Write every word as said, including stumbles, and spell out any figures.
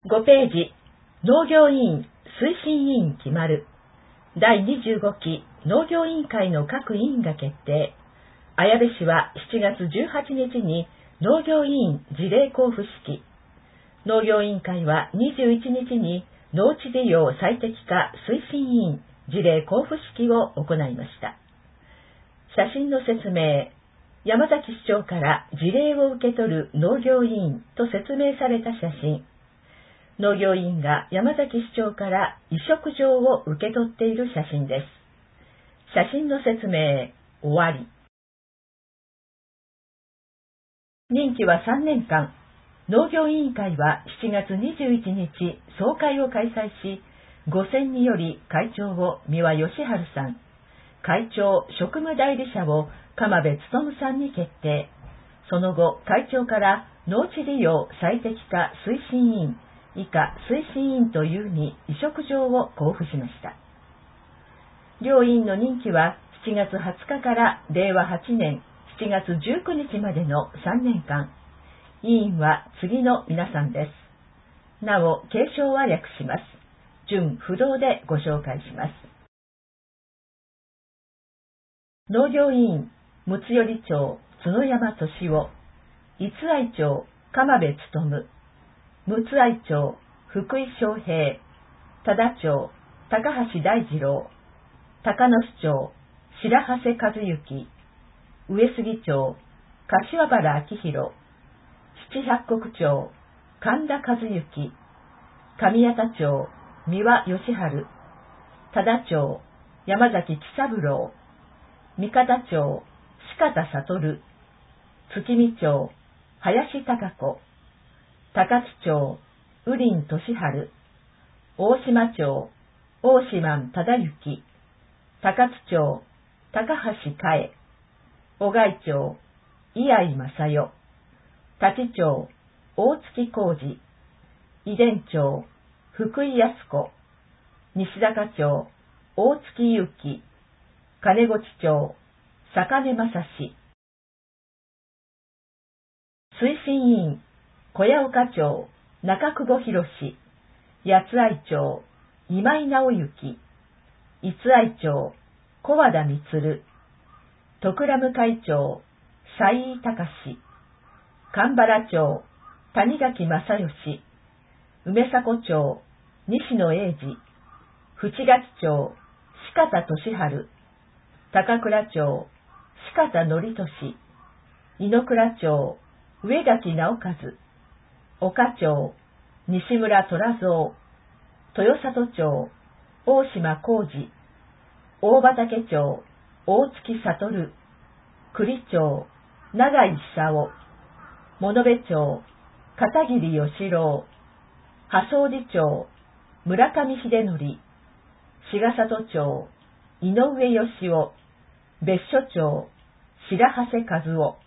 ごページ、農業委員推進委員決まる。だいにじゅうごき農業委員会の各委員が決定。綾部市はしちがつじゅうはちにちに農業委員辞令交付式。農業委員会はにじゅういちにちに農地利用最適化推進委員辞令交付式を行いました。写真の説明。山崎市長から辞令を受け取る農業委員と説明された写真。農業委員が山崎市長から委嘱状を受け取っている写真です。写真の説明、終わり。任期はさんねんかん。農業委員会はしちがつにじゅういちにち総会を開催し、ごせんにより会長を三輪義治さん、会長職務代理者を鎌部勉さんに決定。その後、会長から農地利用最適化推進委員、以下推進委員というに委嘱状を交付しました。両委員の任期はしちがつはつかかられいわはちねんしちがつじゅうくにちまでのさんねんかん。委員は次の皆さんです。なお、継承は略します。順不動でご紹介します。農業委員、睦寄町、角山敏夫、逸愛町、鎌部勉、睦愛町、福井翔平、多田町、高橋大二郎、高野市町、白長谷和幸、上杉町、柏原明宏、七百石町、神田和幸、上谷田町、三輪義治、多田町、山崎喜三郎、三方町、四方悟、月見町、林貴子、高津町、雨林俊治、大島町、大島忠之、高津町、高橋佳恵、小貝町、井合正代、立町、大月浩二、井田町、福井康子、西高町、大月祐樹、金越町、坂根正史。推進委員、小屋岡町、中久保博、八愛町、今井直之、逸愛町、小和田充、徳良向町、佐井隆、神原町、谷垣正義、梅迫町、西野英二、淵勝町、四方俊治、高倉町、四方則俊、井ノ倉町、上垣直和、岡町、西村虎蔵、豊里町、大島浩二、大畑町、大月悟、栗町、永井久夫、物部町、片桐義郎、波総寺町、村上秀則、志賀里町、井上義雄、別所町、白長谷和夫、